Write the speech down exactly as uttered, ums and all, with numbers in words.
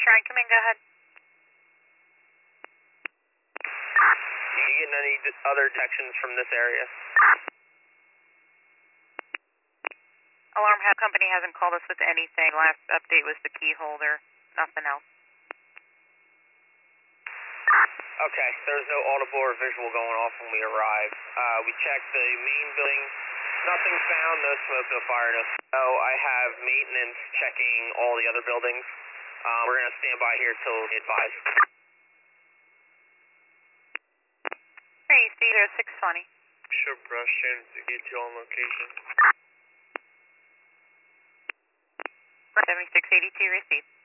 Brian, come in, go ahead. You getting any other detections from this area? Alarm company hasn't called us with anything. Last update was the key holder. Nothing else. Okay, there was no audible or visual going off when we arrived. Uh, we checked the main building. Nothing found, no smoke, no fire, no snow. I have maintenance checking all the other buildings. Um, we're going to stand by here till advised. Hey, see there, six twenty. Sure, brush in to get you on location. seventy-six eighty-two, receive.